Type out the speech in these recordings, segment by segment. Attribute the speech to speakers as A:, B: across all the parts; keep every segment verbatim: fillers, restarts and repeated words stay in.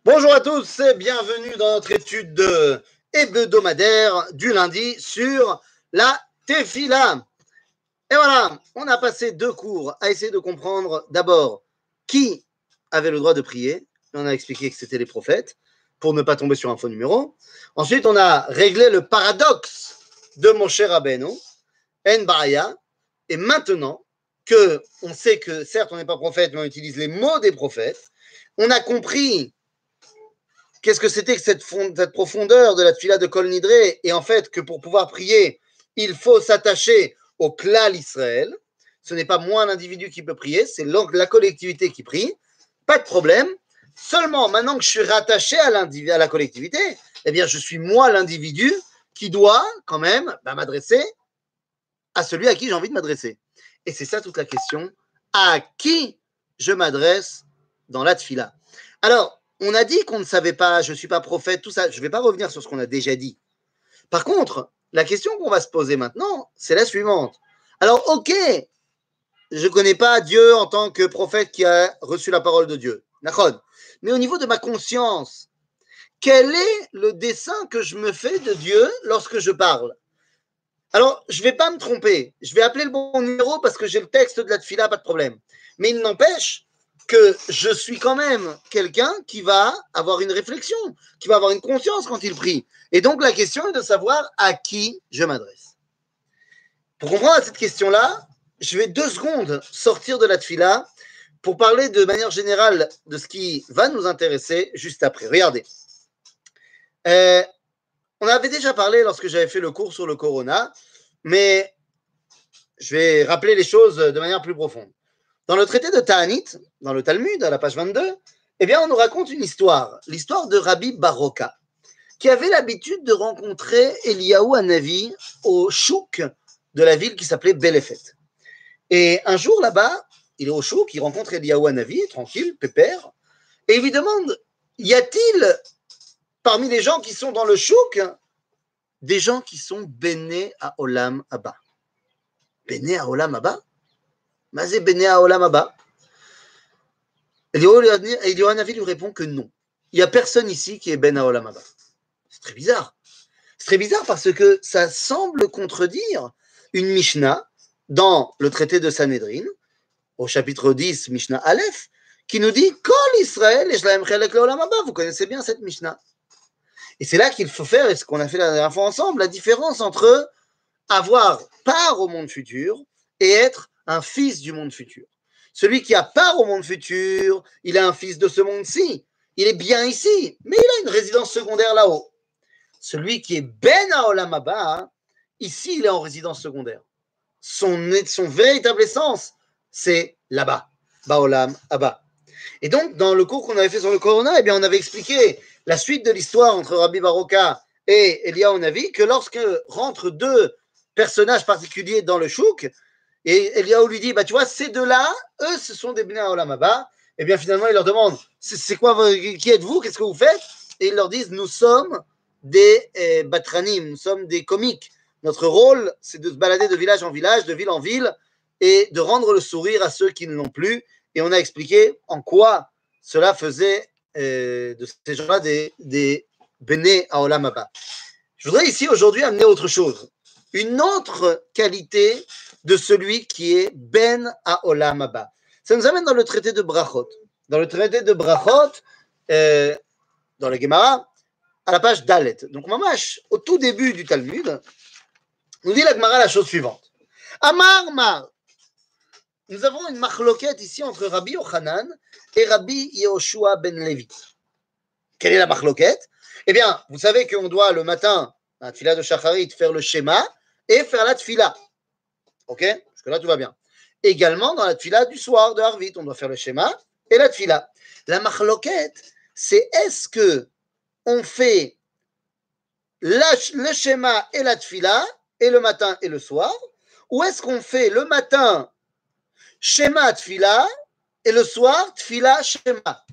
A: Bonjour à tous et bienvenue dans notre étude de hebdomadaire du lundi sur la Tefila. Et voilà, on a passé deux cours à essayer de comprendre d'abord qui avait le droit de prier. On a expliqué que c'était les prophètes pour ne pas tomber sur un faux numéro. Ensuite, on a réglé le paradoxe de Moshe Rabbeinu, En Baraya. Et maintenant que on sait que certes on n'est pas prophète, mais on utilise les mots des prophètes, on a compris qu'est-ce que c'était que cette, fond, cette profondeur de la tfila de Kol Nidre, et en fait que pour pouvoir prier, il faut s'attacher au klal Israël. Ce n'est pas moi l'individu qui peut prier, c'est la collectivité qui prie. Pas de problème. Seulement, maintenant que je suis rattaché à, à la collectivité, eh bien, je suis moi l'individu qui doit quand même bah, m'adresser à celui à qui j'ai envie de m'adresser. Et c'est ça toute la question. À qui je m'adresse dans la tfila? Alors, on a dit qu'on ne savait pas, je ne suis pas prophète, tout ça. Je ne vais pas revenir sur ce qu'on a déjà dit. Par contre, la question qu'on va se poser maintenant, c'est la suivante. Alors, ok, je ne connais pas Dieu en tant que prophète qui a reçu la parole de Dieu. D'accord. Mais au niveau de ma conscience, quel est le dessein que je me fais de Dieu lorsque je parle? Alors, je ne vais pas me tromper. Je vais appeler le bon numéro parce que j'ai le texte de la tfila, pas de problème. Mais il n'empêche que je suis quand même quelqu'un qui va avoir une réflexion, qui va avoir une conscience quand il prie. Et donc, la question est de savoir à qui je m'adresse. Pour comprendre cette question-là, je vais deux secondes sortir de la tfila pour parler de manière générale de ce qui va nous intéresser juste après. Regardez. Euh, on avait déjà parlé lorsque j'avais fait le cours sur le corona, mais je vais rappeler les choses de manière plus profonde. Dans le traité de Ta'anit, dans le Talmud, à la page vingt-deux, eh bien, on nous raconte une histoire, l'histoire de Rabbi Baroka, qui avait l'habitude de rencontrer Eliyahu Hanavi au chouk de la ville qui s'appelait Belefet. Et un jour, là-bas, il est au chouk, il rencontre Eliyahu Hanavi, tranquille, pépère, et il lui demande, y a-t-il, parmi les gens qui sont dans le chouk, des gens qui sont béné à Olam Abba? Béné à Olam Abba? Mazé béné à Olam Abba? Eliyahu Hanavi lui répond que non. Il n'y a personne ici qui est Ben à Olam Abba. C'est très bizarre. C'est très bizarre parce que ça semble contredire une Mishnah dans le traité de Sanhedrin, au chapitre dix, Mishnah Aleph, qui nous dit Kol Israël et Shlaem Chelek Leolam Abba. Vous connaissez bien cette Mishnah. Et c'est là qu'il faut faire, et ce qu'on a fait la dernière fois ensemble, la différence entre avoir part au monde futur et être un fils du monde futur. Celui qui a part au monde futur, il est un fils de ce monde-ci. Il est bien ici, mais il a une résidence secondaire là-haut. Celui qui est Ben Haolam Haba, ici, il est en résidence secondaire. Son, son véritable essence, c'est là-bas, Baolam Haba. Et donc, dans le cours qu'on avait fait sur le Corona, eh bien, on avait expliqué la suite de l'histoire entre Rabbi Baroka et Eliyahu Hanavi, que lorsque rentrent deux personnages particuliers dans le chouk, et Eliyahu lui dit, bah, tu vois, ces deux-là, eux, ce sont des Bnei Haolam Haba. Et bien, finalement, il leur demande, c'est quoi, qui êtes-vous, qu'est-ce que vous faites? Et ils leur disent, nous sommes des eh, batranim, nous sommes des comiques. Notre rôle, c'est de se balader de village en village, de ville en ville, et de rendre le sourire à ceux qui ne l'ont plus. Et on a expliqué en quoi cela faisait euh, de ces gens-là des, des Bnei Haolam Haba. Je voudrais ici aujourd'hui amener autre chose, une autre qualité de celui qui est Ben Haolam Haba. Ça nous amène dans le traité de Brachot. Dans le traité de Brachot, euh, dans le Gemara, à la page Dalet. Donc, mamash, au tout début du Talmud, nous dit la Gemara la chose suivante. Amar Mar. Nous avons une machloquette ici entre Rabbi Yochanan et Rabbi Yehoshua ben Levi. Quelle est la machloquette? Eh bien, vous savez qu'on doit le matin, à la tfila de Shacharit, faire le schéma et faire la tfila. Ok? Parce que là, tout va bien. Également, dans la tfila du soir de Harvit, on doit faire le schéma et la tfila. La machloquette, c'est est-ce que on fait la, le schéma et la tfila et le matin et le soir, ou est-ce qu'on fait le matin Shema Tfila et le soir Tfila Shema?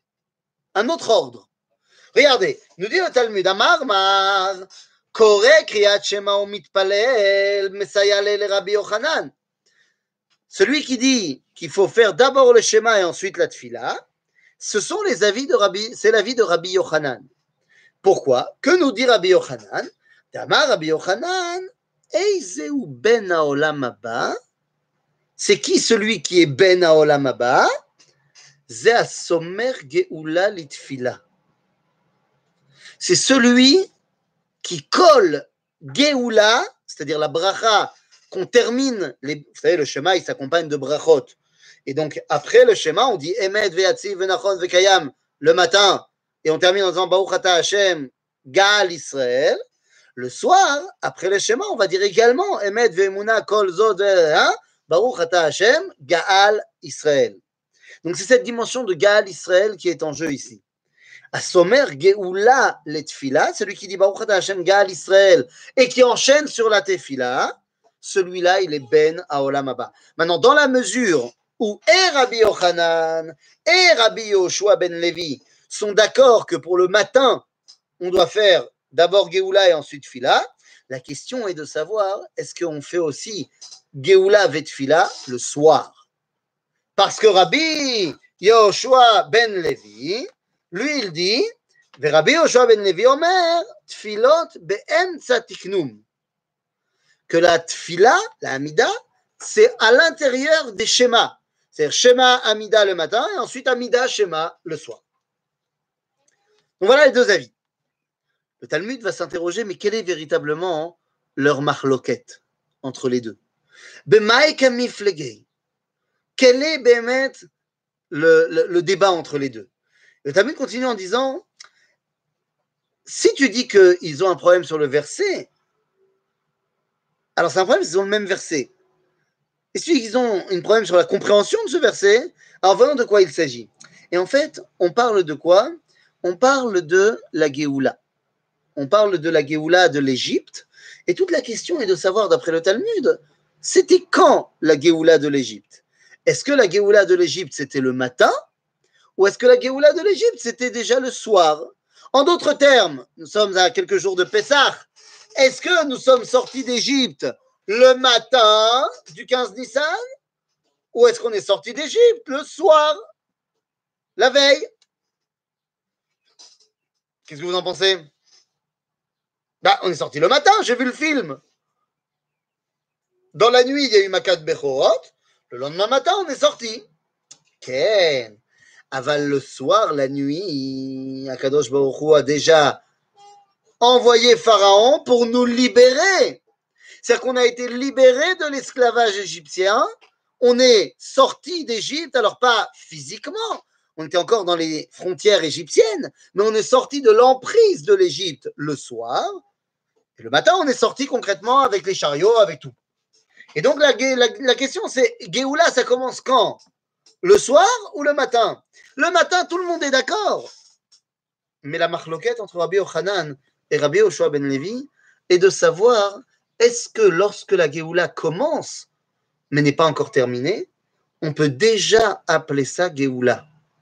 A: Un autre ordre. Regardez, nous dit le Talmud, Amar Mar, Kore Kriyat Shema ou Mitpalel, Mesayale le Rabbi Yochanan. Celui qui dit qu'il faut faire d'abord le Shema et ensuite la Tfila, Ce sont les avis de Rabbi, c'est l'avis de Rabbi Yochanan. Pourquoi? Que nous dit Rabbi Yochanan? Tamar Rabbi Yochanan, Eizeu ben haolam haba. C'est qui celui qui est ben haolam haba? Ze hasomer geoula litfila. C'est celui qui colle geoula, c'est-à-dire la bracha qu'on termine. Les, vous savez, le Shema, il s'accompagne de brachot. Et donc, après le Shema, on dit Emet ve'yatziv ve'nachon ve'kayam le matin. Et on termine en disant Baruch ata Hashem, Gaal Israël. Le soir, après le Shema, on va dire également Emet ve'emuna kol zod, hein, Baruch ata Hashem, Gaal Israël. Donc, c'est cette dimension de Gaal Israël qui est en jeu ici. Asomer Geoula letfila, celui qui dit Baruch ata Hashem, Gaal Israël, et qui enchaîne sur la tefila, celui-là, il est Ben Haolam Haba. Maintenant, dans la mesure où et Rabbi Yochanan et Rabbi Yoshua ben Levi sont d'accord que pour le matin, on doit faire d'abord Geoula et ensuite Fila, la question est de savoir, est-ce qu'on fait aussi Geoula vetfila le soir? Parce que Rabbi Yoshua ben Levi, lui, il dit, Rabbi Yoshua ben Levi omer, tfilot be'emtza tiknum, que la tfila, la Amida, c'est à l'intérieur des schémas. C'est-à-dire Shema Amida le matin et ensuite Amida Shema le soir. Donc voilà les deux avis. Le Talmud va s'interroger, mais quel est véritablement leur marloquette entre les deux? B'maïka miflegei. Quel est Bémet le, le, le débat entre les deux? Le Talmud continue en disant, si tu dis qu'ils ont un problème sur le verset, alors c'est un problème, ils ont le même verset. Et si ils ont un problème sur la compréhension de ce verset, alors voyons de quoi il s'agit. Et en fait, on parle de quoi? On parle de la Géoula. On parle de la Géoula de l'Égypte. Et toute la question est de savoir, d'après le Talmud, c'était quand la Géoula de l'Égypte? Est-ce que la Géoula de l'Égypte, c'était le matin? Ou est-ce que la Géoula de l'Égypte, c'était déjà le soir? En d'autres termes, nous sommes à quelques jours de Pessah. Est-ce que nous sommes sortis d'Égypte le matin du quinze Nissan, ou est-ce qu'on est sorti d'Égypte le soir, la veille? Qu'est-ce que vous en pensez? Bah, on est sorti le matin, j'ai vu le film. Dans la nuit, il y a eu Makat Bechorot. Le lendemain matin, on est sorti. Ken. Aval le soir, la nuit, Akadosh Baruch Hu a déjà envoyé Pharaon pour nous libérer. C'est-à-dire qu'on a été libéré de l'esclavage égyptien, on est sorti d'Égypte, alors pas physiquement, on était encore dans les frontières égyptiennes, mais on est sorti de l'emprise de l'Égypte le soir, et le matin on est sorti concrètement avec les chariots, avec tout. Et donc la, la, la question c'est, Géoula ça commence quand? Le soir ou le matin? Le matin tout le monde est d'accord, mais la marloquette entre Rabbi Yochanan et Rabbi Yoshua ben Levi est de savoir, est-ce que lorsque la Géoula commence, mais n'est pas encore terminée, on peut déjà appeler ça Géoula?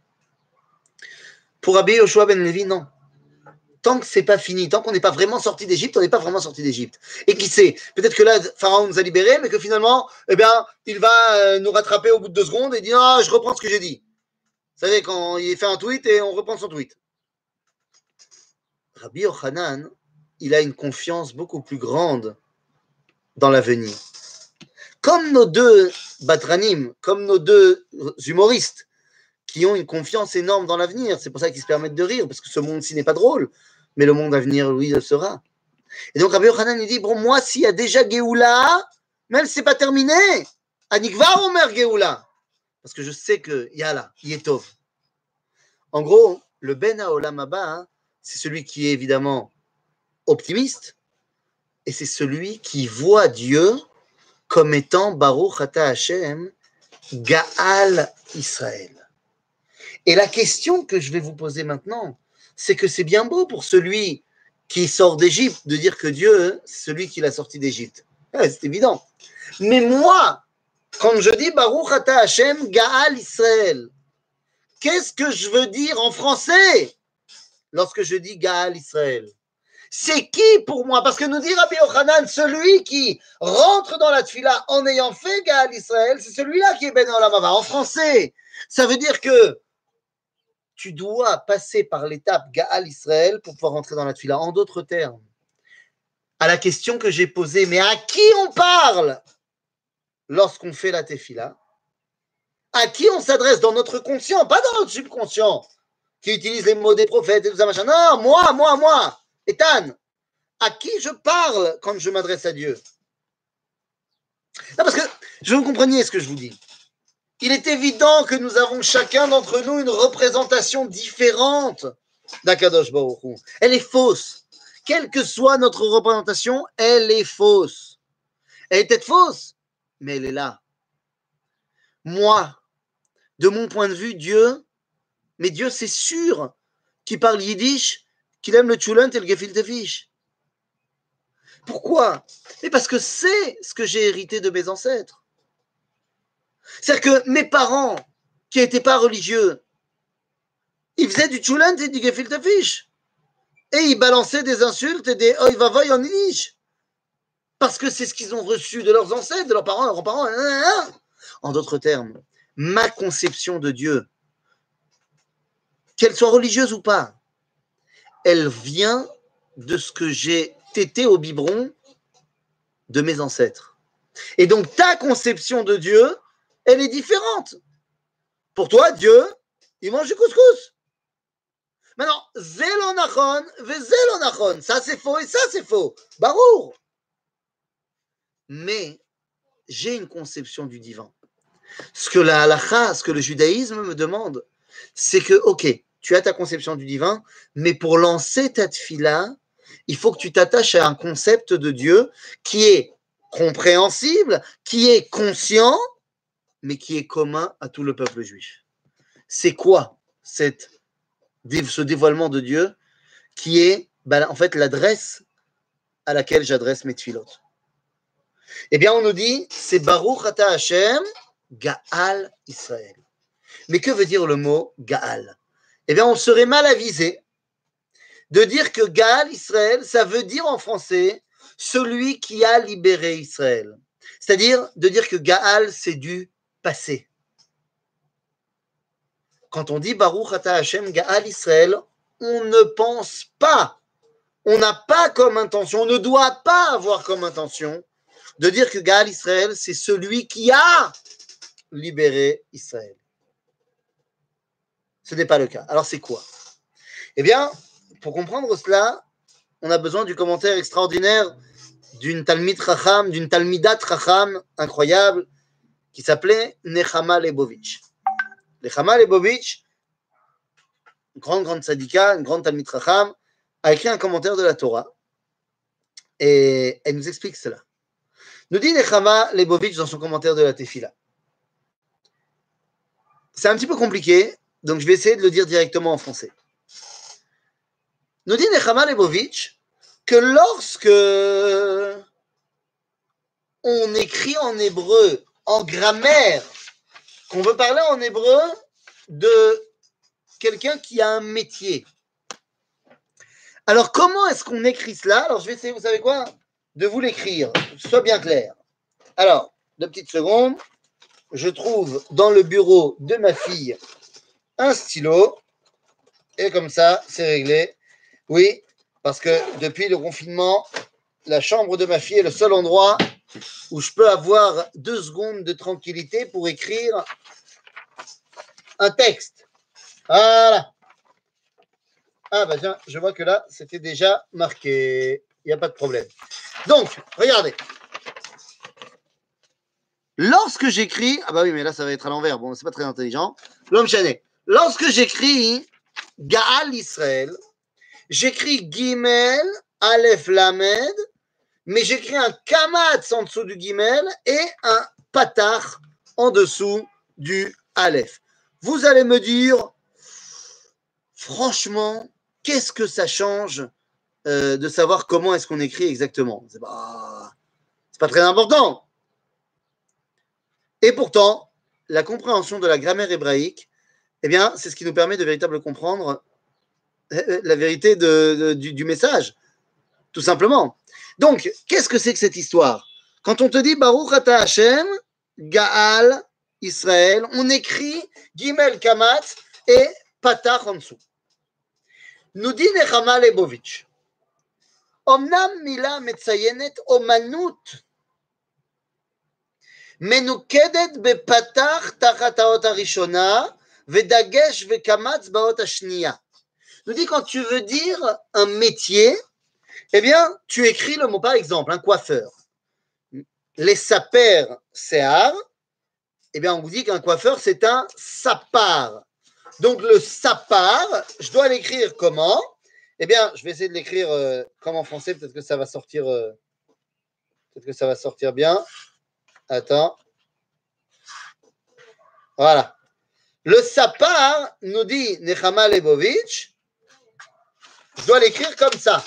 A: Pour Rabbi Yoshua ben Levi, non. Tant que c'est pas fini, tant qu'on n'est pas vraiment sorti d'Égypte, on n'est pas vraiment sorti d'Égypte. Et qui sait, peut-être que là, Pharaon nous a libérés, mais que finalement, eh bien, il va nous rattraper au bout de deux secondes et dire, ah, je reprends ce que j'ai dit. Vous savez, quand il fait un tweet et on reprend son tweet. Rabbi Yochanan, il a une confiance beaucoup plus grande dans l'avenir. Comme nos deux batranim, comme nos deux humoristes, qui ont une confiance énorme dans l'avenir, c'est pour ça qu'ils se permettent de rire, parce que ce monde-ci n'est pas drôle, mais le monde à venir, lui, le sera. Et donc Rabbi Yochanan, il dit, bon, moi, s'il y a déjà Géoula, même si ce n'est pas terminé, Anikvar Omer Géoula, parce que je sais qu'il y a là, Yetov. En gros, le Ben Haolam Haba, hein, c'est celui qui est évidemment optimiste, et c'est celui qui voit Dieu comme étant Baruch Ata Hashem, Gaal Israël. Et la question que je vais vous poser maintenant, c'est que c'est bien beau pour celui qui sort d'Égypte de dire que Dieu, c'est celui qui l'a sorti d'Égypte. Ouais, c'est évident. Mais moi, quand je dis Baruch Ata Hashem, Gaal Israël, qu'est-ce que je veux dire en français lorsque je dis Gaal Israël? C'est qui pour moi? Parce que nous dit Rabbi Yochanan, celui qui rentre dans la tefila en ayant fait Gaal Israël, c'est celui-là qui est Ben Olam Haba. En français, ça veut dire que tu dois passer par l'étape Gaal Israël pour pouvoir rentrer dans la Tefila. En d'autres termes, à la question que j'ai posée, mais à qui on parle lorsqu'on fait la Tefila? À qui on s'adresse dans notre conscient, pas dans notre subconscient, qui utilise les mots des prophètes et tout ça, machin. Non, moi, moi, moi, Ethan, à qui je parle quand je m'adresse à Dieu? Non, parce que je veux que vous compreniez ce que je vous dis. Il est évident que nous avons chacun d'entre nous une représentation différente d'Akadosh Baruch Hu. Elle est fausse. Quelle que soit notre représentation, elle est fausse. Elle est peut-être fausse, mais elle est là. Moi, de mon point de vue, Dieu, mais Dieu, c'est sûr qu'il parle yiddish, qu'il aime le tchoulant et le gefilte fish. Pourquoi? Mais parce que c'est ce que j'ai hérité de mes ancêtres. C'est-à-dire que mes parents, qui n'étaient pas religieux, ils faisaient du tchoulant et du gefilte fish. Et ils balançaient des insultes et des oi vavoy en yiddish. Parce que c'est ce qu'ils ont reçu de leurs ancêtres, de leurs parents, de leurs grands-parents. En d'autres termes, ma conception de Dieu, qu'elle soit religieuse ou pas, elle vient de ce que j'ai tété au biberon de mes ancêtres. Et donc, ta conception de Dieu, elle est différente. Pour toi, Dieu, il mange du couscous. Maintenant, zelonachon, vezelonachon, ça c'est faux et ça c'est faux. Barour. Mais j'ai une conception du divin. Ce que la halakha, ce que le judaïsme me demande, c'est que, ok, tu as ta conception du divin, mais pour lancer ta tefila, il faut que tu t'attaches à un concept de Dieu qui est compréhensible, qui est conscient, mais qui est commun à tout le peuple juif. C'est quoi cette, ce dévoilement de Dieu qui est ben, en fait l'adresse à laquelle j'adresse mes tfilotes? Eh bien, on nous dit, c'est Baruch Ata Hashem, Gaal Israël. Mais que veut dire le mot Gaal? Eh bien, on serait mal avisé de dire que Gaal Israël, ça veut dire en français celui qui a libéré Israël. C'est-à-dire de dire que Gaal, c'est du passé. Quand on dit Baruch Ata Hashem, Gaal Israël, on ne pense pas, on n'a pas comme intention, on ne doit pas avoir comme intention de dire que Gaal Israël, c'est celui qui a libéré Israël. Ce n'est pas le cas. Alors c'est quoi? Eh bien, pour comprendre cela, on a besoin du commentaire extraordinaire d'une Talmid Chacham, d'une Talmidat Chacham incroyable, qui s'appelait Nechama Lebovitch. Nechama Lebovitch, une grande, grande sadika, une grande Talmid Chacham, a écrit un commentaire de la Torah, et elle nous explique cela. Nous dit Nechama Lebovitch dans son commentaire de la Tefila. C'est un petit peu compliqué, donc je vais essayer de le dire directement en français. Nous dit Nechama Lebovitch que lorsque on écrit en hébreu, en grammaire, qu'on veut parler en hébreu de quelqu'un qui a un métier. Alors, comment est-ce qu'on écrit cela? Alors, je vais essayer, vous savez quoi? De vous l'écrire, que ce soit bien clair. Alors, deux petites secondes. Je trouve dans le bureau de ma fille un stylo. Et comme ça, c'est réglé. Oui, parce que depuis le confinement, la chambre de ma fille est le seul endroit où je peux avoir deux secondes de tranquillité pour écrire un texte. Voilà. Ah bah tiens, je vois que là, c'était déjà marqué. Il n'y a pas de problème. Donc, regardez. Lorsque j'écris, ah bah oui, mais là, ça va être à l'envers. Bon, c'est pas très intelligent. L'homme chané. Lorsque j'écris Gaal Israël, j'écris Gimel, Aleph Lamed, mais j'écris un Kamatz en dessous du Gimel et un Patach en dessous du Aleph. Vous allez me dire, franchement, qu'est-ce que ça change euh, de savoir comment est-ce qu'on écrit exactement? C'est pas, c'est pas très important. Et pourtant, la compréhension de la grammaire hébraïque, eh bien, c'est ce qui nous permet de véritablement comprendre la vérité de, de, du, du message, tout simplement. Donc, qu'est-ce que c'est que cette histoire? Quand on te dit Baruch Ata Hashem, Gaal Israël, on écrit Gimel Kamatz et patach en dessous. Nous dit Nechama Leibovitch, Omnam mila metzayenet omanut, menoukedet bepatach tachat haot harishona, vedagesh vekamatz baot hashniya. Nous dit quand tu veux dire un métier, eh bien, tu écris le mot, par exemple, un coiffeur. Les saper sear, eh bien, on vous dit qu'un coiffeur, c'est un sapar. Donc, le sapar, je dois l'écrire comment? Eh bien, je vais essayer de l'écrire euh, comme en français, peut-être que ça va sortir, euh, peut-être que ça va sortir bien. Attends. Voilà. Le sapar, nous dit Nechama Leibovitch, je dois l'écrire comme ça.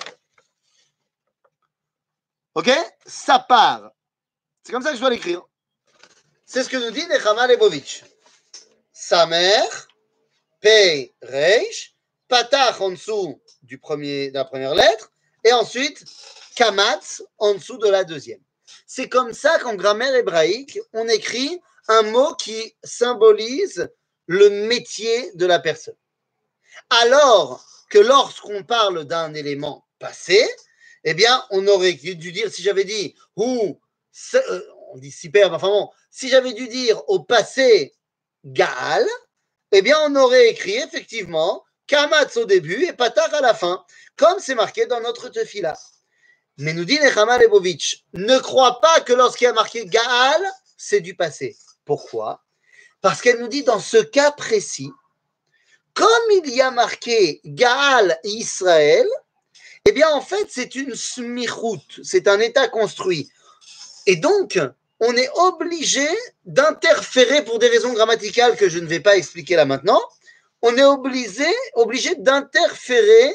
A: Ok? Sapar. C'est comme ça que je dois l'écrire. C'est ce que nous dit Nechama Leibovitch. Samer, Pei, Reish, Patach en dessous du premier, de la première lettre, et ensuite Kamatz en dessous de la deuxième. C'est comme ça qu'en grammaire hébraïque, on écrit un mot qui symbolise le métier de la personne. Alors que lorsqu'on parle d'un élément passé, eh bien, on aurait dû dire, si j'avais dit, ou, euh, on dit super, enfin bon, si j'avais dû dire au passé Gaal, eh bien, on aurait écrit effectivement Kamatz au début et Patach à la fin, comme c'est marqué dans notre tefila. Mais nous dit Nechama Leibovitch, ne crois pas que lorsqu'il y a marqué Gaal, c'est du passé. Pourquoi? Parce qu'elle nous dit dans ce cas précis, comme il y a marqué Gaal Israël, eh bien, en fait, c'est une smichout, c'est un état construit. Et donc, on est obligé d'interférer pour des raisons grammaticales que je ne vais pas expliquer là maintenant. On est obligé, obligé d'interférer,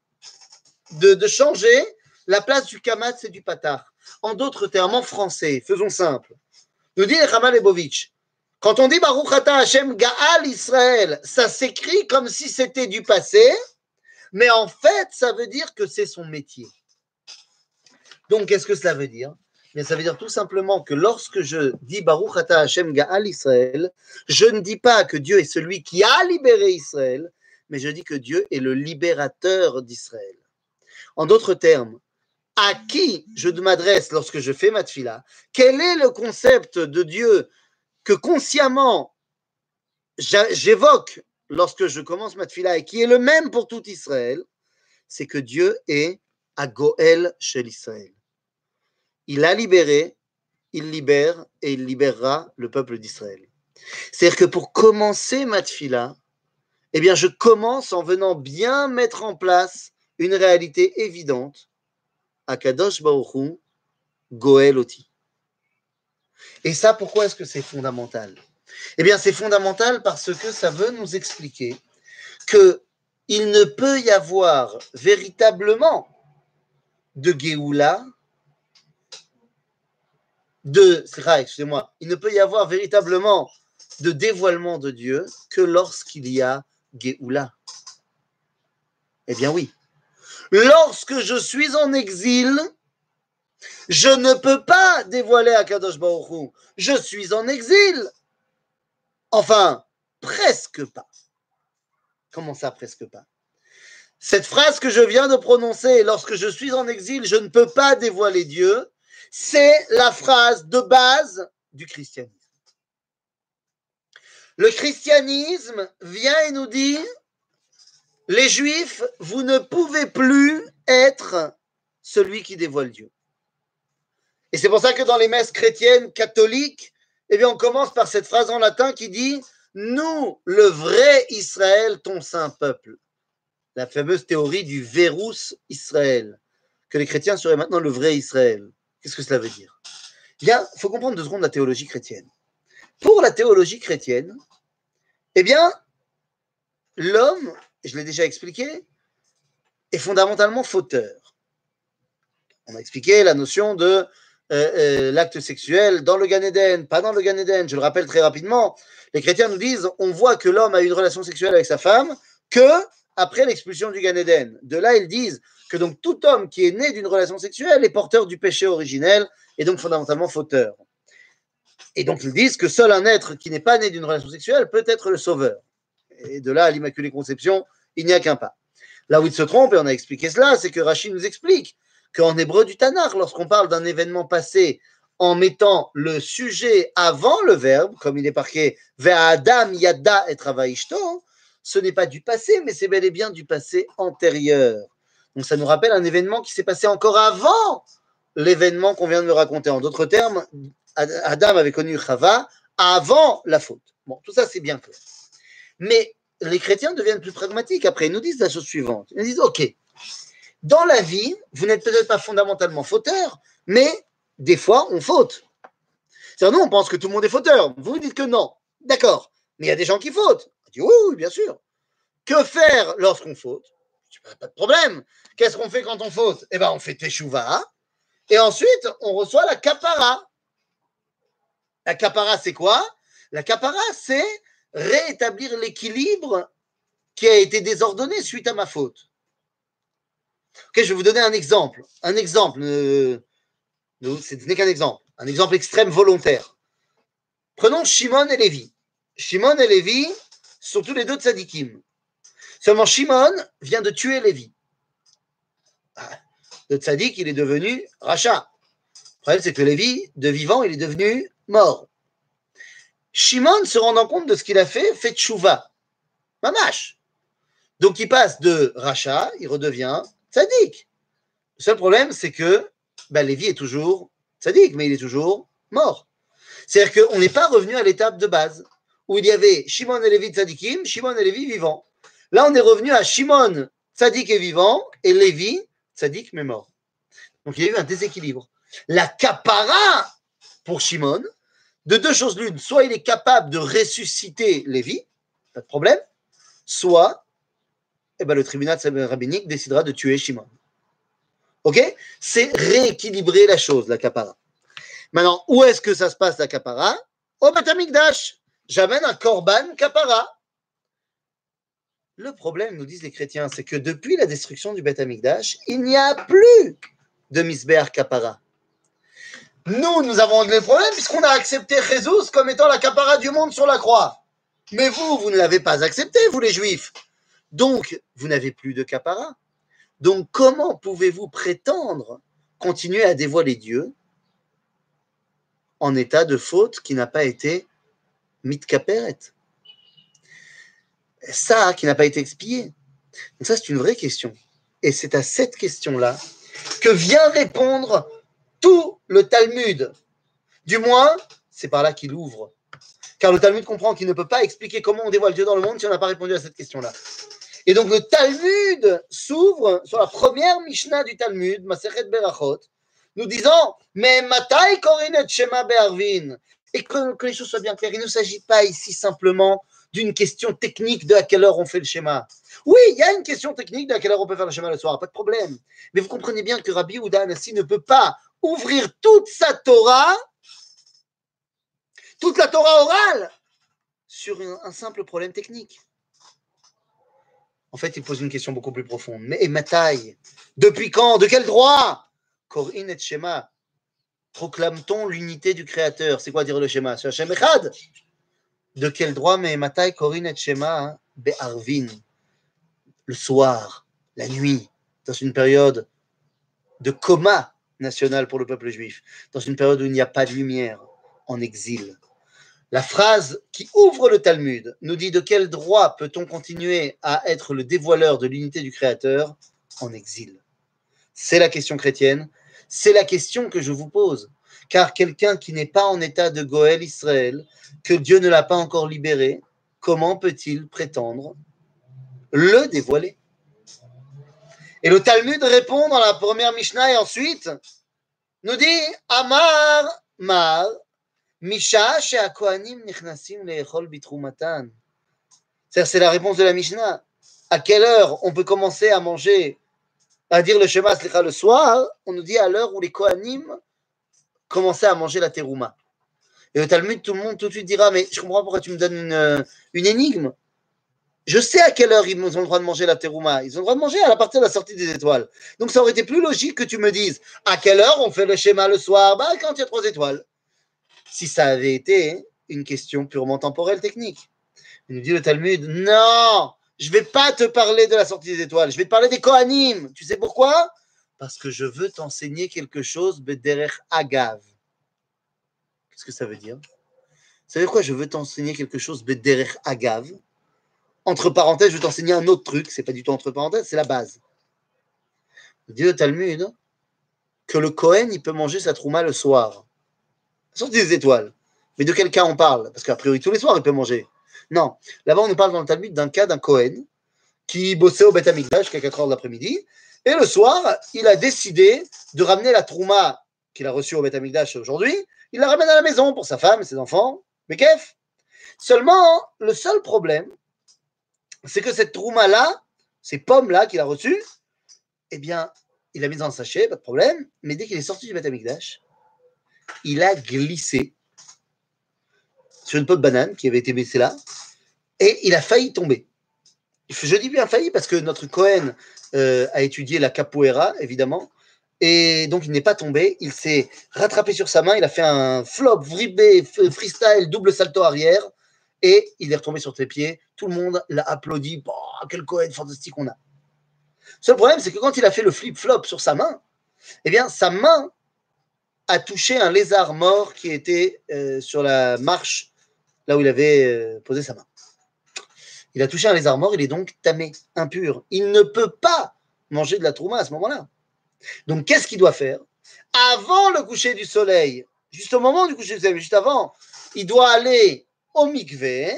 A: de, de changer la place du kamatz et du patach. En d'autres termes, en français, faisons simple. Nous dit Nechama Leibovitch, quand on dit Baruch Ata Hashem Gaal Israël, ça s'écrit comme si c'était du passé, mais en fait, ça veut dire que c'est son métier. Donc, qu'est-ce que cela veut dire? Mais ça veut dire tout simplement que lorsque je dis Baruch Ata Hashem Gaal Israël, je ne dis pas que Dieu est celui qui a libéré Israël, mais je dis que Dieu est le libérateur d'Israël. En d'autres termes, à qui je m'adresse lorsque je fais ma tefila? Quel est le concept de Dieu que consciemment j'évoque lorsque je commence ma tefila et qui est le même pour tout Israël? C'est que Dieu est à Goël chez l'Israël. Il a libéré, il libère et il libérera le peuple d'Israël. C'est-à-dire que pour commencer ma tefila, eh bien je commence en venant bien mettre en place une réalité évidente. Akadosh Baruch Hu, Goël Oti. Et ça, pourquoi est-ce que c'est fondamental? Eh bien, c'est fondamental parce que ça veut nous expliquer qu'il ne peut y avoir véritablement de Géoula, de, excusez-moi, il ne peut y avoir véritablement de dévoilement de Dieu que lorsqu'il y a Géoula. Eh bien oui. Lorsque je suis en exil, je ne peux pas dévoiler Akadosh Baruch Hu. Je suis en exil. Enfin, presque pas. Comment ça, presque pas? Cette phrase que je viens de prononcer, lorsque je suis en exil, je ne peux pas dévoiler Dieu, c'est la phrase de base du christianisme. Le christianisme vient et nous dit, les Juifs, vous ne pouvez plus être celui qui dévoile Dieu. Et c'est pour ça que dans les messes chrétiennes catholiques, eh bien, on commence par cette phrase en latin qui dit « Nous, le vrai Israël, ton saint peuple ». La fameuse théorie du Vérus Israël, que les chrétiens seraient maintenant le vrai Israël. Qu'est-ce que cela veut dire? Bien, il faut comprendre deux secondes la théologie chrétienne. Pour la théologie chrétienne, eh bien, l'homme, je l'ai déjà expliqué, est fondamentalement fauteur. On a expliqué la notion de euh, euh, l'acte sexuel dans le Gan Eden, pas dans le Gan Eden. Je le rappelle très rapidement. Les chrétiens nous disent, on voit que l'homme a eu une relation sexuelle avec sa femme que après l'expulsion du Gan Eden. De là, ils disent que donc tout homme qui est né d'une relation sexuelle est porteur du péché originel et donc fondamentalement fauteur. Et donc ils disent que seul un être qui n'est pas né d'une relation sexuelle peut être le sauveur. Et de là à l'Immaculée Conception, il n'y a qu'un pas. Là où il se trompe, et on a expliqué cela, c'est que Rashi nous explique qu'en hébreu du Tanakh, lorsqu'on parle d'un événement passé en mettant le sujet avant le verbe, comme il est marqué « Ve'adam yada et travaishto », ce n'est pas du passé, mais c'est bel et bien du passé antérieur. Donc ça nous rappelle un événement qui s'est passé encore avant l'événement qu'on vient de me raconter. En d'autres termes, Adam avait connu Chava avant la faute. Bon, tout ça, c'est bien clair. Mais les chrétiens deviennent plus pragmatiques. Après, ils nous disent la chose suivante. Ils nous disent, OK, dans la vie, vous n'êtes peut-être pas fondamentalement fauteur, mais des fois, on faute. C'est-à-dire, nous, on pense que tout le monde est fauteur. Vous, vous dites que non. D'accord. Mais il y a des gens qui fautent. On dit, oui, oui, bien sûr. Que faire lorsqu'on faute? Pas de problème. Qu'est-ce qu'on fait quand on faute? Eh bien, on fait teshuva. Et ensuite, on reçoit la kapara. La kapara, c'est quoi? La kapara, c'est rétablir l'équilibre qui a été désordonné suite à ma faute. Ok, je vais vous donner un exemple. Un exemple, euh, ce n'est qu'un exemple. Un exemple extrême volontaire. Prenons Shimon et Lévi. Shimon et Lévi sont tous les deux tzadikim. Seulement Shimon vient de tuer Lévi. Le tzadik, il est devenu rachat. Le problème, c'est que Lévi, de vivant, il est devenu mort. Shimon, se rendant compte de ce qu'il a fait, fait tchouva. Mamash. Donc, il passe de rachat, il redevient tzadik. Le seul problème, c'est que ben, Lévi est toujours tzadik, mais il est toujours mort. C'est-à-dire qu'on n'est pas revenu à l'étape de base, où il y avait Shimon et Lévi tzadikim, Shimon et Lévi vivants. Là, on est revenu à Shimon tzadik et vivant, et Lévi tzadik mais mort. Donc, il y a eu un déséquilibre. La kapara pour Shimon, de deux choses l'une, soit il est capable de ressusciter Lévi, pas de problème, soit eh ben, le tribunal rabbinique décidera de tuer Shimon. Ok? C'est rééquilibrer la chose, la kapara. Maintenant, où est-ce que ça se passe, la kapara? Au Beth Amikdash. J'amène un korban kapara. Le problème, nous disent les chrétiens, c'est que depuis la destruction du Beth Amikdash, il n'y a plus de Misbeach kapara. Nous, nous avons le problème puisqu'on a accepté Jésus comme étant la kapara du monde sur la croix. Mais vous, vous ne l'avez pas accepté, vous les Juifs. Donc, vous n'avez plus de kapara. Donc, comment pouvez-vous prétendre continuer à dévoiler Dieu en état de faute qui n'a pas été mitkaperet? Ça, qui n'a pas été expié. Donc ça, c'est une vraie question. Et c'est à cette question-là que vient répondre tout le Talmud. Du moins, c'est par là qu'il ouvre. Car le Talmud comprend qu'il ne peut pas expliquer comment on dévoile Dieu dans le monde si on n'a pas répondu à cette question-là. Et donc, le Talmud s'ouvre sur la première Mishnah du Talmud, Masechet Berachot, nous disant « Mais matai korin et shema be'arvin » Et que, que les choses soient bien claires, il ne s'agit pas ici simplement d'une question technique de à quelle heure on fait le schéma. Oui, il y a une question technique de à quelle heure on peut faire le schéma le soir, pas de problème. Mais vous comprenez bien que Rabbi Yehuda Hanassi ne peut pas ouvrir toute sa Torah, toute la Torah orale, sur un, un simple problème technique. En fait, il pose une question beaucoup plus profonde. Mais Matai, depuis quand? De quel droit? Korin et Shema. Proclame-t-on l'unité du Créateur? C'est quoi dire le schéma? C'est Hashem Echad. De quel droit? Mais Matai, Korin et Shema, Be'arvin. Le soir, la nuit, dans une période de coma national pour le peuple juif, dans une période où il n'y a pas de lumière, en exil. La phrase qui ouvre le Talmud nous dit de quel droit peut-on continuer à être le dévoileur de l'unité du Créateur en exil? C'est la question chrétienne, c'est la question que je vous pose. Car quelqu'un qui n'est pas en état de Goël Israël, que Dieu ne l'a pas encore libéré, comment peut-il prétendre le dévoiler? Et le Talmud répond dans la première Mishnah et ensuite nous dit Amar Mar Misha she'akohanim nichnasim le'echol bitrumatan. C'est la réponse de la Mishnah. À quelle heure on peut commencer à manger, à dire le Shema Slicha le soir? On nous dit à l'heure où les Kohanim commençaient à manger la terouma. Et au Talmud, tout le monde tout de suite dira mais je comprends pas pourquoi tu me donnes une, une énigme. Je sais à quelle heure ils ont le droit de manger la terouma. Ils ont le droit de manger à la partir de la sortie des étoiles. Donc ça aurait été plus logique que tu me dises à quelle heure on fait le schéma le soir? Bah quand il y a trois étoiles. Si ça avait été une question purement temporelle, technique. Il nous dit le Talmud, non, je ne vais pas te parler de la sortie des étoiles, je vais te parler des Kohanim. Tu sais pourquoi? Parce que je veux t'enseigner quelque chose, Bederech Agav. Qu'est-ce que ça veut dire? Ça veut dire quoi? Je veux t'enseigner quelque chose, Bederech Agav. Entre parenthèses, je veux t'enseigner un autre truc, c'est pas du tout entre parenthèses, c'est la base. Il dit le Talmud que le Kohen, il peut manger sa trouma le soir. La sortie des étoiles. Mais de quel cas on parle? Parce qu'a priori, tous les soirs, il peut manger. Non, là-bas, on nous parle dans le Talmud d'un cas d'un Kohen qui bossait au Beth Amikdash jusqu'à quatre heures de l'après-midi. Et le soir, il a décidé de ramener la trouma qu'il a reçue au Beth Amikdash aujourd'hui. Il la ramène à la maison pour sa femme et ses enfants. Mais kef. Seulement, le seul problème, c'est que cette trouma-là, ces pommes-là qu'il a reçues, eh bien, il a mis dans un sachet, pas de problème. Mais dès qu'il est sorti du Beth Amikdash, il a glissé sur une peau de banane qui avait été baissée là, et il a failli tomber. Je dis bien failli parce que notre Cohen euh, a étudié la capoeira, évidemment, et donc il n'est pas tombé, il s'est rattrapé sur sa main, il a fait un flop, vribé, freestyle, double salto arrière, et il est retombé sur ses pieds, tout le monde l'a applaudi, oh, quel Cohen fantastique on a. Seul problème, c'est que quand il a fait le flip-flop sur sa main, eh bien, sa main a touché un lézard mort qui était euh, sur la marche là où il avait euh, posé sa main. Il a touché un lézard mort, il est donc tamé, impur. Il ne peut pas manger de la trouma à ce moment-là. Donc, qu'est-ce qu'il doit faire? Avant le coucher du soleil, juste au moment du coucher du soleil, juste avant, il doit aller au mikvé,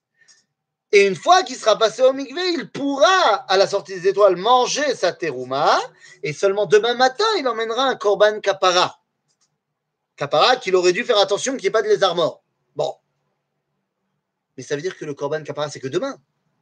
A: et une fois qu'il sera passé au mikvé, il pourra, à la sortie des étoiles, manger sa terouma, et seulement demain matin, il emmènera un korban kapara. Kapara qu'il aurait dû faire attention qu'il n'y ait pas de lézard mort. Bon. Mais ça veut dire que le korban kapara, c'est que demain.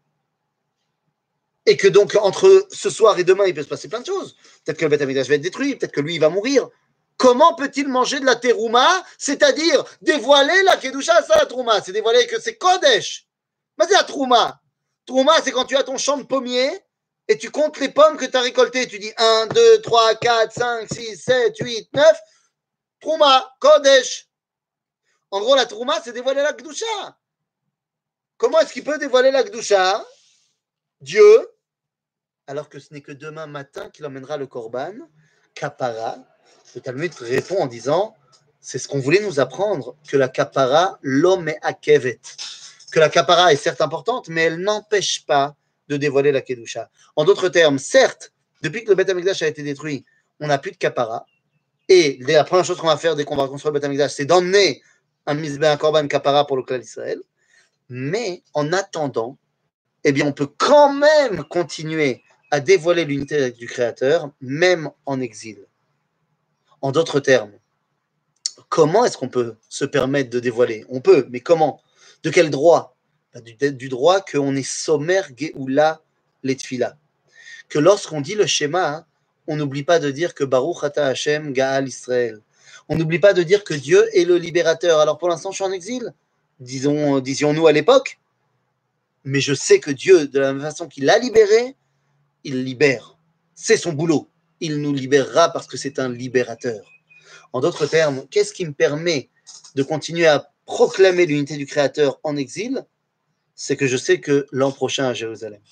A: Et que donc, entre ce soir et demain, il peut se passer plein de choses. Peut-être que le Beth Amikdash va être détruit, peut-être que lui, il va mourir. Comment peut-il manger de la terouma, c'est-à-dire dévoiler la kedusha, ça la trouma, c'est dévoiler que c'est kodesh. Mais c'est la trouma. Trouma, c'est quand tu as ton champ de pommiers et tu comptes les pommes que tu as récoltées. Tu dis un, deux, trois, quatre, cinq, six, sept, huit, neuf. Trouma, kodesh. En gros, la trouma, c'est dévoiler la kedusha. Comment est-ce qu'il peut dévoiler la kedusha, Dieu, alors que ce n'est que demain matin qu'il emmènera le korban, kapara? Le Talmud répond en disant, c'est ce qu'on voulait nous apprendre, que la kapara, l'homme est akevet. Que la kapara est certes importante, mais elle n'empêche pas de dévoiler la kedusha. En d'autres termes, certes, depuis que le Beth Amikdash a été détruit, on n'a plus de kapara, et la première chose qu'on va faire dès qu'on va construire le Beth Amikdash, c'est d'emmener un misbeh, un korban kapara pour le clan d'Israël. Mais en attendant, eh bien, on peut quand même continuer à dévoiler l'unité du Créateur, même en exil. En d'autres termes, comment est-ce qu'on peut se permettre de dévoiler? On peut, mais comment? De quel droit? du, du droit qu'on est sommaire Geoula Letfila. Que lorsqu'on dit le schéma, hein, on n'oublie pas de dire que Baruch Ata Hashem Gaal Israël. On n'oublie pas de dire que Dieu est le libérateur. Alors pour l'instant, je suis en exil, disons, disions-nous à l'époque. Mais je sais que Dieu, de la même façon qu'il a libéré, il libère. C'est son boulot. Il nous libérera parce que c'est un libérateur. En d'autres termes, qu'est-ce qui me permet de continuer à proclamer l'unité du Créateur en exil? C'est que je sais que l'an prochain à Jérusalem.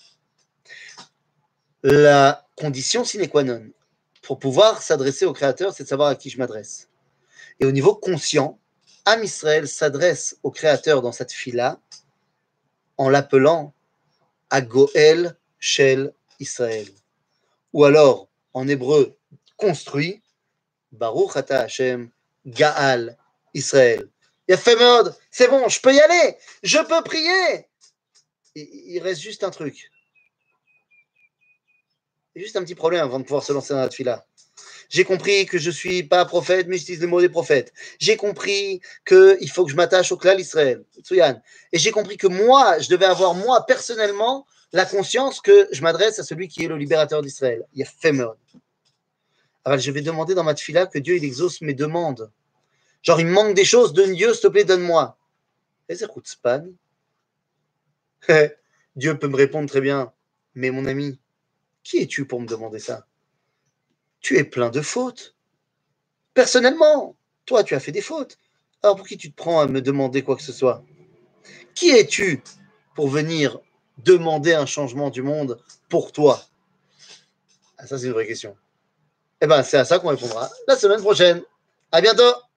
A: La condition sine qua non pour pouvoir s'adresser au Créateur, c'est de savoir à qui je m'adresse. Et au niveau conscient, Am Israël s'adresse au Créateur dans cette fila en l'appelant à Goël Shel Israël. Ou alors, en hébreu, construit, Baruch Ata Hashem Gaal Israël. Il a fait mode, c'est bon, je peux y aller, je peux prier. Et, il reste juste un truc. Il y a juste un petit problème avant de pouvoir se lancer dans la tefila. J'ai compris que je ne suis pas prophète, mais j'utilise le mot des prophètes. J'ai compris qu'il faut que je m'attache au klal Israël. Et j'ai compris que moi, je devais avoir, moi, personnellement, la conscience que je m'adresse à celui qui est le libérateur d'Israël. Il y a fait mode. Alors, je vais demander dans ma tefila que Dieu il exauce mes demandes. Genre, il me manque des choses, donne Dieu, s'il te plaît, donne-moi. Et c'est Chutzpan. Dieu peut me répondre très bien, mais mon ami, qui es-tu pour me demander ça? Tu es plein de fautes. Personnellement, toi, tu as fait des fautes. Alors, pour qui tu te prends à me demander quoi que ce soit? Qui es-tu pour venir demander un changement du monde pour toi? Ah, ça, c'est une vraie question. Eh bien, c'est à ça qu'on répondra la semaine prochaine. À bientôt!